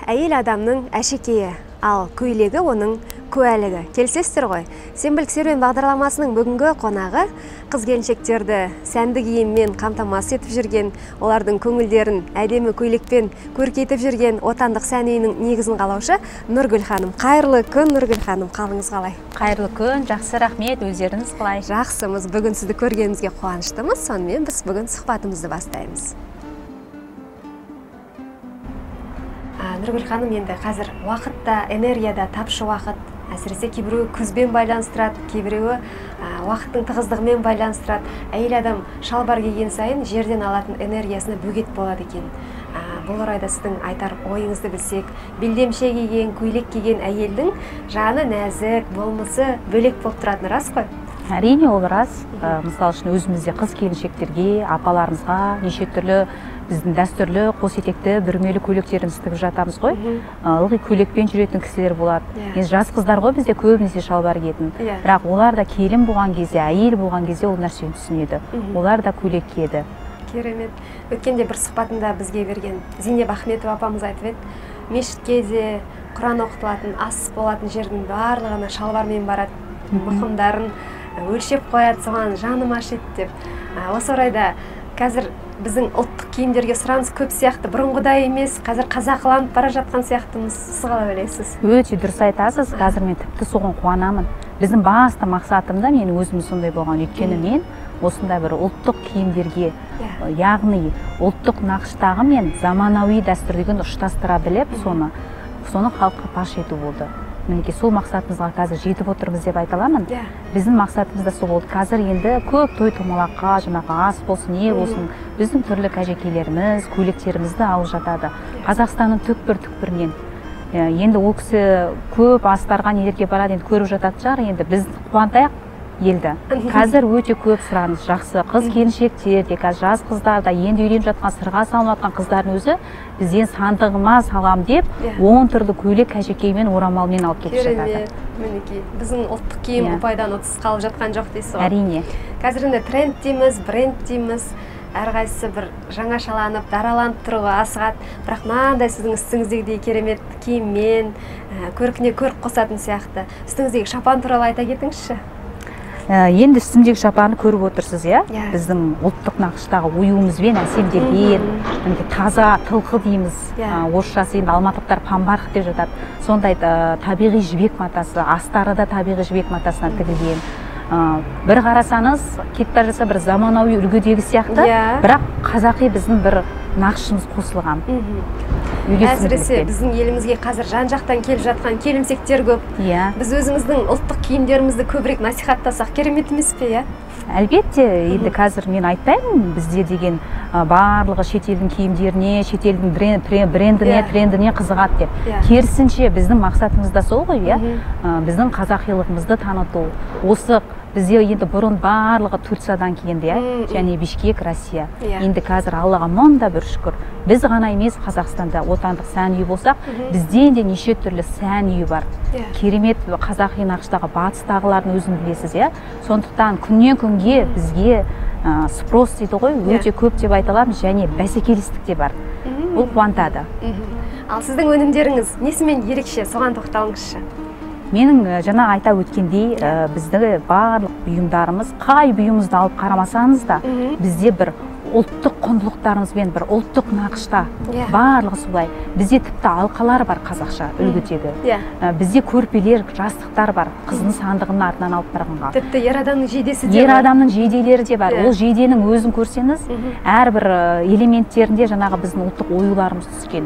әйел адамның әшекейі, ал көйлегі оның куәлігі. Келісесіздер ғой. Сенбілік серуен бағдарламасының бүгінгі қонағы қыз-келіншектерді сәнді киіммен қамтамасыз етіп жүрген, олардың көңілдерін әдемі көйлекпен көркейтіп жүрген отандық сән үйінің негізін қалаушы Нұргүл ханым. Қайырлы күн, Нұргүл ханым. Қалыңыз қалай? Қайырлы күн, жақсы, рахмет. Өздеріңіз қалай? Жақсымыз. Бүгін сізді көргенімізге қуаныштымыз. Сонымен біз бүгін сұхбатымызды бастаймыз. Нұргүл ханым, енді қазір уақытта, энергияда тапшы уақыт. Әсіресе кейбіреуі күзбен байланыстырады, кейбіреуі уақыттың тығыздығымен байланыстырады. Әйел адам шалбар киген сайын жерден алатын энергиясына бөгет болады екен. Бұл орайда сіздің айтар ойыңызды білсек, белдемше киген, көйлек киген әйелдің жаны нәзік, болмысы бөлек болып тұратыны рас қой? Әрине, ол рас. Мысалы үшін өзімізде қыз-келіншектерге, апаларымызға неше түрлі біздің дәстүрлі қос етекті бүрмелі көйлектерімізді тігіп жатамыз ғой. Ылғи көйлекпен жүретін кісілер болады. Енді жас қыздар ғой, бізде көбінесе шалбар киетін. Бірақ олар да келін болған кезде, әйел болған кезде ол нәрсені түсінеді. Олар да көйлек киеді. Керемет. Өткенде бір сұхбатында бізге берген Зейнеп Ахметова апамыз айтып еді, мешітке де Құран оқытылатын, ас болатын жердің барлығына шалбармен барады, мұқымдарын өлшеп қояды, соған жаным ашиды деп. Осы орайда қазір біздің ұлттық киімдерге сұраныс көп сияқты, бұрынғыдай емес, қазір қазақыланып бара жатқан сияқтымыз. Сіз қалай ойлайсыз? Өте дұрыс айтасыз. Қазір мен тіпті соған қуанамын. Біздің басты мақсатым да менің өзім сондай болған. Өйткені мен осындай бір ұлттық киімдерге, яғни ұлттық нақыштағы мен заманауи дәстүрлігін ұштастыра біліп, соны халыққа паш ету болды. Мінекей сол мақсатымызға қазір жетіп отырмыз деп айта аламын. Біздің мақсатымыз да сол болды. Қазір енді көп той-томалаққа, жаңағы ас болсын, не болсын, біздің түрлі кәжекейлеріміз, көйлектерімізді алып жатады. Қазақстанның түкпір-түкпірінен. Енді ол кісі көп астарға нелерге барады, енді көріп жататын шығар, енді біз қуантайық елді. Қазір өте көп сұраныс, жақсы. Қыз-келіншектер де, қазір жас қыздар да, енді үйленіп жатқан, сырға салынып жатқан қыздардың өзі бізден сандығыма салам деп 10 түрлі көйлек кәжекеймен, орамалмен алып кетіп жатады. Мінекей, біздің ұлттық киім ұпайдан ұтыс қалып жатқан жоқ дейсіз ғой? Әрине. Қазір енді тренд дейміз, бренд дейміз, әрқайсысы бір жаңашаланып, дараланып тұруға асығады. Бірақ мынандай сіздің үстіңіздегідей керемет киіммен, көркіне көрік қосатын сияқты. Үстіңіздегі шапан туралы айта кетіңізші. Енді үстімдегі шапаны көріп отырсыз, біздің ұлттық нақыштағы оюымызбен әсемделген, таза тылқы дейміз, орысшасы енді алматылықтар памбарх деп жатады. Сондай табиғи жібек матасы, астары да табиғи жібек матасынан тігілген. Бір қарасаңыз, кетіп бара жатса бір заманауи үлгідегі сияқты, бірақ қазақи біздің бір нақышымыз қосылған. Әсіресе біздің елімізге қазір жан-жақтан келіп жатқан келімсектер көп. Біз өзіміздің ұлттық киімдерімізді көбірек насихаттасақ керемет емес пе? Әлбетте, енді қазір мен айтпаймын, бізде деген барлығы шетелдің киімдеріне, шетелдің брендіне, трендіне қызығады деп. Керісінше біздің мақсатымыз да сол ғой, біздің қазақилығымызды таныту. Осы бізде енді бұрын барлығы Турциядан келгенде, және Бишкек, Россия. Енді қазір Аллаға мыңда бір шүкір. Біз ғана емес, Қазақстанда отандық сән үйі болсақ, бізден де неше түрлі сән үйі бар. Керемет қазақи нақыштағы батыстағылардың өзін білесіз, сондықтан күннен күнге бізге спрос дейді ғой, өте көп деп айта аламын, және бәсекелестік те бар. Бұл қуантады. Ал сіздің өнімдеріңіз несімен ерекше, соған тоқталыңызшы? Менің жаңа айта өткендей, біздегі барлық бұйымдарымыз, қай бұйымызды алып қарамасаңыз да, бізде бір ұлттық құндылықтарымызбен, бір ұлттық нақышта, барлығы солай. Бізде тіпті алқалар бар қазақша үлгідегі. Бізде көрпелер, жастықтар бар, қызының сандығының артынан алып барғанға. Тіпті ер адамның жейдесі де бар. Ер адамның жейделері де бар. Ол жейденің өзін көрсеңіз, әрбір элементтерінде жаңағы біздің ұлттық оюларымыз түскен.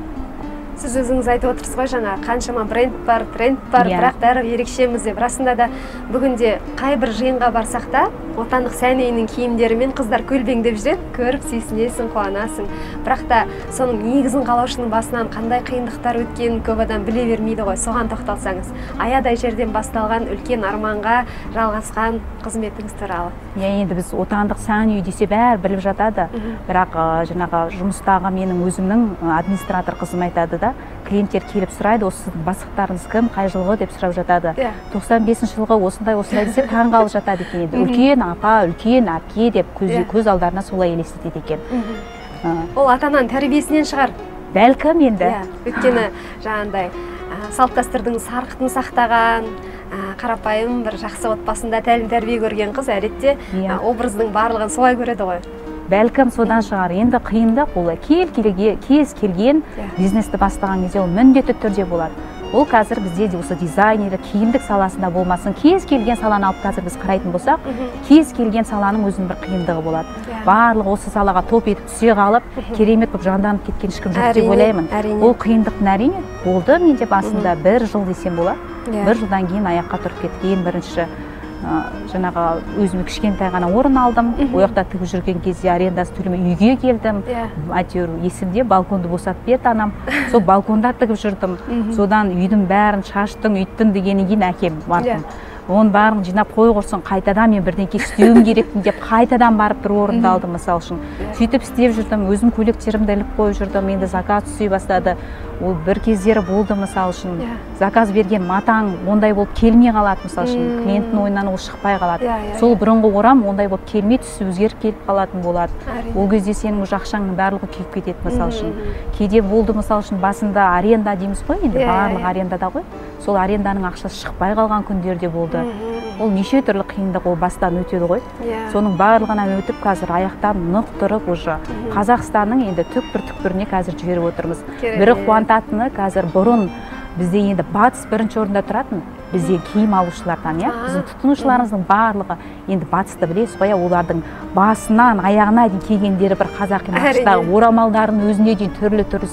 Сіз өзіңіз айтып отырсыз ғой, жаңа қаншама бренд бар, тренд бар, бірақ бәрі ерекшеміз деп. Расында да бүгінде қай бір жиынға барсақ та, отандық сән үйінің киімдерімен қыздар көлбеңдеп жүреді, көріп сүйсінесің, қуанасың. Бірақ та соның негізін қалаушының басынан қандай қиындықтар өткенін көп адам біле бермейді ғой. Соған тоқталсаңыз, аядай жерден басталған үлкен арманға жалғасқан қызметіңіз туралы. Енді біз отандық сән үй десе бәрі біліп жатады. Бірақ жаңағы жұмыстағы менің өзімнің администратор қызым айтады да, клиенттер келіп сұрайды, осы сіздің бастықтарыңыз кім, қай жылғы деп сұрап жатады. 95 жылғы осындай десе таң қалып жатады екен. Үлкен апа, үлкен әпке деп көз алдарына солай елестетеді екен. Ол ата-ананың тәрбиесінен шығар. бәлкім енді. Өйткені жаңағындай салт дәстүрдің сарқытын сақтаған, қарапайым бір жақсы отбасында тәлім тәрбие көрген қыз әдетте образдың барлығын солай көреді ғой. Бәлкім содан шығар. Енді қиындық ол кез келген бизнесті бастаған кезде ол міндетті түрде болады. Ол қазір бізде осы дизайнерлік киімдік саласында болмасын, кез келген саланы алып қазір біз қарайтын болсақ, кез келген саланың өзінің бір қиындығы болады. Барлығы осы салаға топ етіп түсе қалып, керемет болып жанданып кеткен ешкім жоқ деп ойлаймын. Ол қиындықтың әрине болды менде басында 1 жыл десем болады. 1 жылдан кейін аяққа тұрып кеткен. Бірінші жаңағы өзіме кішкентай ғана орын алдым. Ол жақта тігіп жүрген кезде арендасы төлемей үйге келдім. Әйтеуір есімде балконды босатып берді анам. Сол балконда тігіп жүрдім. Содан үйдің бәрін шаштым, үйттім дегеннен кейін әкем бардым. Оның барын жинап қой құрсын, қайтадан мен бірдеңке істеуім керекпін деп қайтадан барып бір орынды алдым мысал үшін. Сөйтіп істеп жүрдім, өзім көйлектерімді іліп қойып жүрдім, енді заказ түсе бастады. Ол бір кездері болды мысал үшін. Заказ берген матаң ондай болып келмей қалады мысал үшін. Клиенттің ойынан ол шықпай қалады. Сол бұрынғы орам ондай болып келмей түсі өзгеріп келіп қалатын болады. Ол кезде сенің ақшаңның барлығы күйіп кетеді мысал үшін. Кейде болды мысал үшін басында аренда дейміз ғой, енді барлық арендада ғой. Сол аренданың ақшасы шықпай қалған күндерде болды. Ол неше түрлі қиындық ол бастан өтеді ғой. Соның барлығынан өтіп қазір аяқтан нық тұрып уже Қазақстанның енді түкпір-түкпіріне қазір жіберіп отырмыз. Бірі қуантатыны қазір бұрын бізде енді батыс бірінші орында тұратын, бізде киім алушылардан, біздің тұтынушыларымыздың барлығы енді батысты білесіз ғой, олардың басынан аяғына дейін кигендері бір қазақи нақыштағы орамалдарын өзіне дейін түрлі-түрлі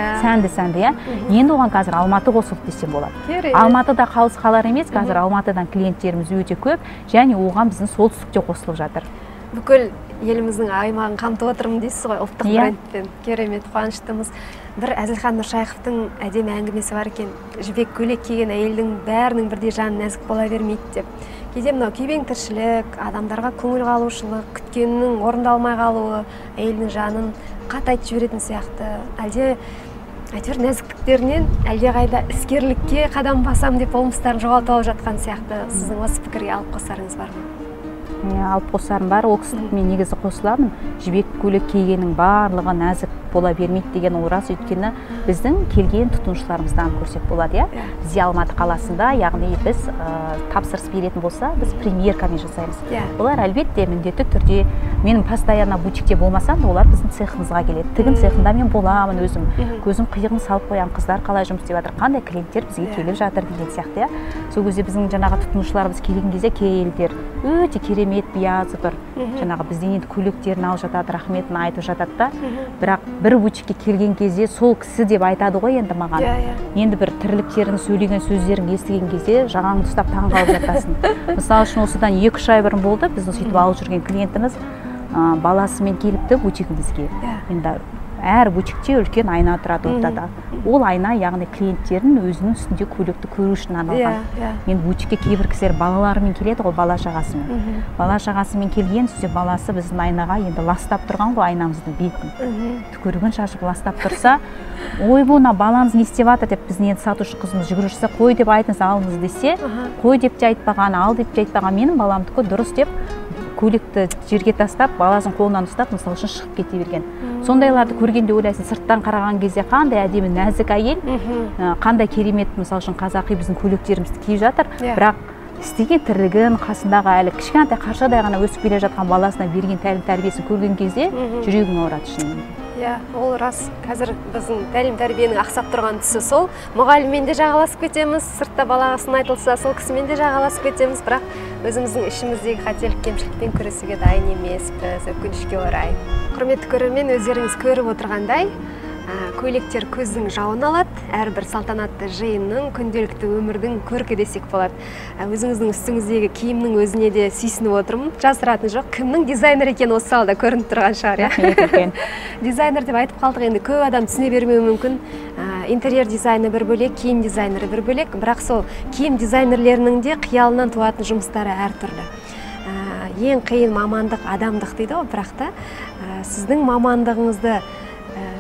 сәнді, енді оған қазір Алматы қосылды десем болады. Алматыда қалыс қалар емес, қазір Алматыдан клиенттеріміз өте көп, және оған біздің солтүстікте қосылып жатыр. Бүкіл еліміздің аймағын қамтып отырмын дейсіз ғой, ұлттық брендпен. Керемет, қуаныштымыз. Бір Әзілхан Нұршайықовтың әдемі әңгімесі бар екен. Жібек көйлек киген әйелдің бәрінің бірдей жаны нәзік бола бермейді деп. Кейде мынау күйбең тіршілік, адамдарға көңіл қалушылық, күткеннің орындалмай қалуы, әйелдің жанын қатайтып жіберетін сияқты. Әлде әйтеуір нәзіктіктерінен әлде қайда іскерлікке қадам басам деп болмыстарын жоғалтып алып жатқан сияқты. Сіздің осы пікірге алып қосарыңыз бар ма? Алып қосарым бар, ол кісілік мен негізі қосыламын. Жібек көйлек кигеннің барлығы нәзік бола бермейді деген ол рас, өйткені біздің келген тұтынушыларымыздан көрсек болады, Бізде Алматы қаласында, яғни біз тапсырыс беретін болса, біз премьеркамен жасаймыз. Олар әлбетте міндетті түрде менің постоянно бутикте болмасам да, олар біздің цехымызға келеді. Тігін цехында мен боламын өзім. Көзім қиығын салып қоямын, қыздар қалай жұмыс істеп жатыр, қандай клиенттер бізге келіп жатыр деген сияқты, Сол кезде біздің жаңағы тұтынушыларымыз келген кезде кей елдер өте керемет биязы бір жаңағы бізден енді көйлектерін алып жатады, рахметін айтып жатады да, бірақ бір бутикке келген кезде сол кісі деп айтады ғой енді маған. Енді бір тірліктерін сөйлеген сөздерін естіген кезде жағаңды ұстап таң қалып жатасың. Мысалы үшін осыдан 2-3 ай бұрын болды, біздің сөйтіп алып жүрген клиентіміз баласымен келіпті бутигімізге. Енді әр бутикте үлкен айна тұрады ортада. Ол айна, яғни клиенттердің өзінің үстінде көйлекті көру үшін арналған. Енді бутикке кейбір кісілер балаларымен келеді ғой, бала шағасымен. Бала шағасымен келген сөзде баласы біздің айнаға енді ластап тұрған ғой айнамыздың бетін. Түкірігін шашып ластап тұрса, ой бұна балаңыз не істеп жатыр деп біздің енді сатушы қызымыз жүгірушісі қой деп айтыңыз алыңыз десе, қой деп те айтпаған, ал деп те айтпаған, менің баламдікі дұрыс деп көйлекті жерге тастап, баласын қолынан ұстап, мысалы үшін шығып кете берген. Сондайларды көргенде ойлайсың, сырттан қараған кезде қандай әдемі нәзік әйел, қандай керемет, мысалы үшін қазақи біздің көйлектерімізді киіп жатыр, бірақ істеген тірлігін, қасындағы әлі кішкентай қаршадай ғана өсіп келе жатқан баласына берген тәлім тәрбиесін көрген кезде жүрегің ауырады шынымен. Ол рас. Қазір біздің тәлім тәрбиенің ақсап тұрған тұсы сол. Мұғаліммен де жағаласып кетеміз, сыртта балаға сын айтылса, сол кісімен де жағаласып кетеміз, бірақ өзіміздің ішіміздегі қателік кемшілікпен күресуге дайын емеспіз, өкінішке орай. Құрметті көрермен, өздеріңіз көріп отырғандай, көйлектер көздің жауын алады, әрбір салтанатты жиынның, күнделікті өмірдің көркі десек болады. Өзіңіздің үстіңіздегі киімнің өзіне де сүйсініп отырмын. Жасыратын жоқ, кімнің дизайнер екені осы салда көрініп тұрған шығар. Дизайнер деп айтып қалдық, енді көп адам түсіне бермеуі мүмкін. Интерьер дизайны бір бөлек, киім дизайнері бір бөлек, бірақ сол киім дизайнерлерінің де қиялынан туатын жұмыстары әртүрлі. Ең қиын мамандық адамдық дейді ғой, бірақ та сіздің мамандығыңызды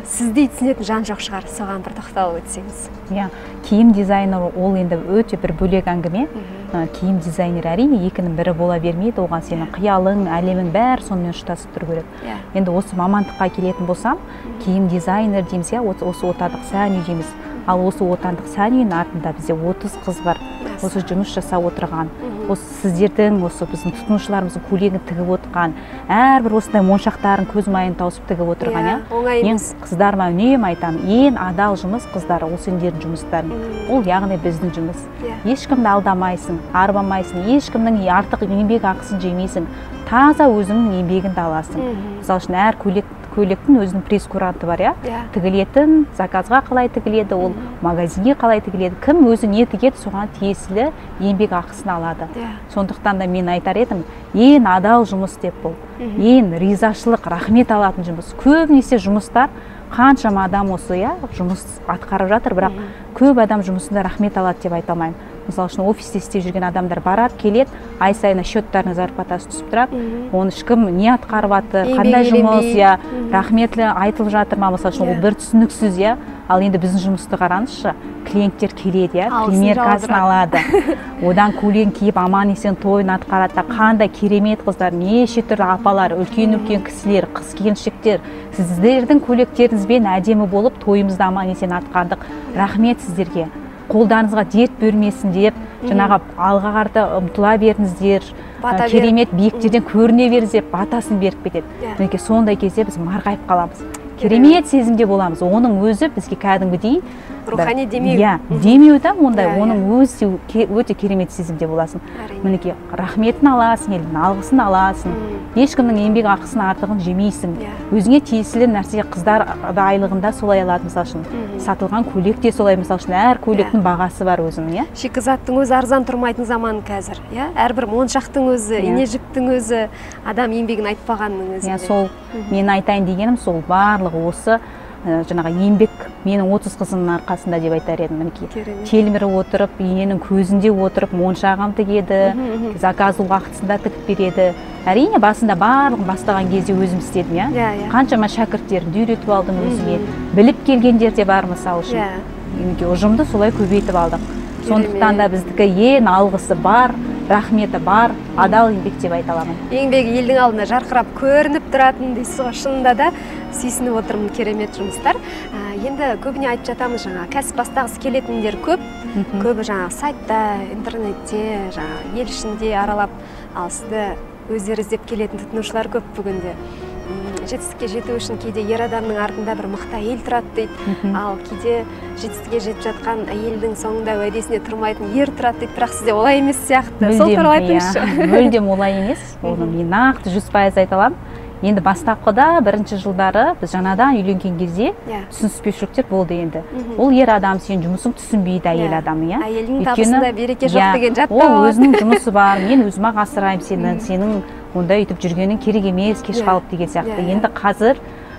сіздей түсінетін жан жоқ шығар, соған бір тоқталып өтсеңіз. Иә, киім дизайнері ол енді өте бір бөлек әңгіме. Киім дизайнері әрине екінің бірі бола бермейді, оған сенің қиялың, әлемің бәрі сонымен ұштасып тұру керек. Енді осы мамандыққа келетін болсам, киім дизайнер дейміз, осы отандық сән үй дейміз. Ал осы отандық сән үйінің артында бізде 30 қыз бар. Осы жұмыс жасап отырған, осы сіздердің, осы біздің тұтынушыларымыздың көйлегін тігіп отырған, әрбір осындай моншақтарын көз майын тауысып тігіп отырған, Мен қыздарыма үнемі айтамын, ең адал жұмыс қыздар, ол сендердің жұмыстарың. Ол яғни біздің жұмыс. Ешкімді алдамайсың, арбамайсың, ешкімнің артық еңбек ақысын жемейсің. Таза өзіңнің еңбегіңді аласың. Мысалы үшін әр көйлектің өзінің пресс-куранты бар, тігілетін, заказға қалай тігіледі, ол магазинге қалай тігіледі, кім өзі не тігеді, соған тиесілі еңбек ақысын алады. Сондықтан да мен айтар едім, ең адал жұмыс деп бұл, ең ризашылық, рахмет алатын жұмыс. Көбінесе жұмыстар қаншама адам осы жұмыс атқарып жатыр, бірақ көп адам жұмысында рахмет алады деп айта алмаймын. Мысалы үшін офисте істеп жүрген адамдар барады, келеді, ай сайына счеттарының зарплатасы түсіп тұрады, оны ешкім не атқарып жатыр, қандай жұмыс, рахметлі айтылып жатыр ма, мысалы үшін ол бір түсініксіз, ал енді біздің жұмысты қараңызшы, клиенттер келеді, примеркасын алады, одан көйлегін киіп аман есен тойын атқарады, қандай керемет қыздар, неше түрлі апалар, үлкен кісілер, қыз келіншектер, сіздердің көйлектеріңізбен әдемі болып тойымызды аман есен атқардық, рахмет сіздерге. Қолдарыңызға дерт бермесін деп, жаңағы алға қарата ұмтыла беріңіздер, керемет биіктерден көріне беріңіз деп батасын беріп кетеді. Мінекей сондай кезде біз марғайып қаламыз. Керемет сезімде боламыз. Оның өзі бізге кәдімгідей рухани демеу. Демеу да ондай, оның өзі өте керемет сезімде боласың. Мінекей рахметін аласың, елдің алғысын аласың. Ешкімнің еңбек ақысын артығын жемейсің. Өзіңе тиесілі нәрсе қыздар айлығында солай алады, мысалы үшін. Сатылған көйлек те солай, мысалы үшін әр көйлектің бағасы бар өзінің, Шикізаттың өзі арзан тұрмайтын заман қазір, әрбір моншақтың өзі, ине жіптің өзі, адам еңбегін айтпағанның өзі. Сол мен айтайын дегенім сол барлығы осы жаңағы еңбек менің 30 қызымның арқасында деп айтар едім. Телміріп отырып, иненің көзінде отырып, моншағын тігеді, заказ уақытысында тігіп береді. Әрине басында барлығын бастаған кезде өзім істедім, қаншама шәкірттерімді үйретіп алдым өзіме. Біліп келгендер де бар, мысалы үшін. Ұжымды солай көбейтіп алдық. Сондықтан да біздікі ең алғысы бар, рахметі бар, адал еңбек деп айта аламын. Еңбегі елдің алдында жарқырап көрініп тұратын дейсіз ғой, шынында да сүйсініп отырмын, керемет жұмыстар. Енді көбіне айтып жатамыз, кәсіп бастағысы келетіндер көп, көбі сайтта, интернетте, ел ішінде аралап, ал сізді өздері іздеп келетін тұтынушылар көп бүгінде. Жетістікке жету үшін кейде ер адамның артында бір мықты әйел тұрады дейді, ал кейде жетістікке жетіп жатқан әйелдің соңында уәдесіне тұрмайтын ер тұрады дейді, бірақ сізде олай емес сияқты. Сол туралы айтыңызшы. Мүлдем олай емес. Оны мен нақты 100% айта аламын. Енді бастапқыда бірінші жылдары біз жаңадан үйленген кезде түсініспеушіліктер болды енді. Ол ер адам сен жұмысың түсінбейді әйел адамы, Әйелдің табысында береке жоқ деген жаттау. Ол өзінің жұмысы бар, мен өзіме асыраймын сенің онда өйтіп жүргенің керек емес, кеш қалып деген сияқты. Енді қазір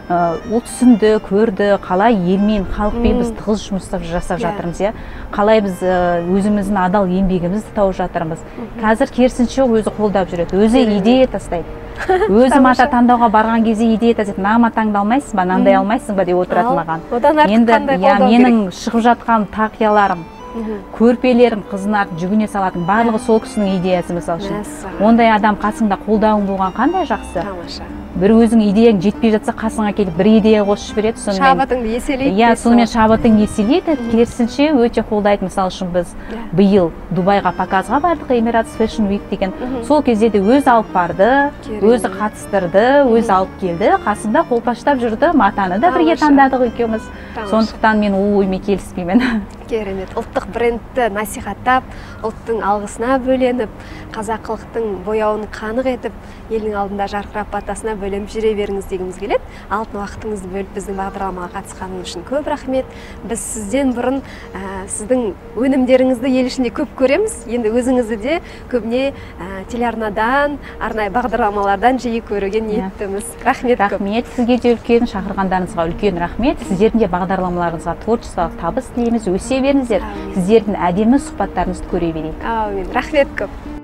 ол түсінді, көрді, қалай елмен, халықпен біз тығыз жұмыс жасап жатырмыз, қалай біз өзіміздің адал еңбегімізді тауып жатырмыз. Қазір керісінше өзі қолдап жүреді, өзі идея тастайды. Өзі мата таңдауға барған кезде идея тастайды, мына матаңды алмайсың ба, мынандай алмайсың ба деп отырады маған. Менің шығып жатқан тақияларым, көрпелерім, қызына жүгіне салатын барлығы сол кісінің идеясы, мысалы үшін. Ондай адам қасыңда қолдауың болған қандай жақсы. Бір өзің идеяң жетпей жатса, қасыңа келіп бір идея қосып жібереді. Шабытыңды еселейді. Сонымен шабытың еселейді. Керісінше өте қолдайды. Мысалы үшін біз биыл Дубайға показға бардық, Emirates Fashion Week деген. Сол кезде де өзі алып барды, өзі қатыстырды, өзі алып келді, қасында қолпаштап жүрді, матаны да бірге таңдадық екеуміз. Сондықтан мен ол оймен келіспеймін. Керемет. Ұлттық брендті насихаттап, ұлттың алғысына бөленіп, қазақылықтың бояуын қанық етіп, елдің алдында жарқырап батасына бөленіп жүре беріңіз дегіміз келеді. Алтын уақытыңызды бөліп біздің бағдарламаға қатысқаныңыз үшін көп рахмет. Біз сізден бұрын сіздің өнімдеріңізді ел ішінде көп көреміз. Енді өзіңізді де көбіне телеарнадан, арнайы бағдарламалардан жиі көруге ниеттіміз. Рахмет көп. Рахмет сізге де үлкен, шақырғандарыңызға үлкен рахмет. Сіздердің де бағдарламаларыңызға творчестволық табыс тілейміз, өсе беріңіздер. Сіздердің әдемі сұхбаттарыңызды көре берейік. Рахмет көп.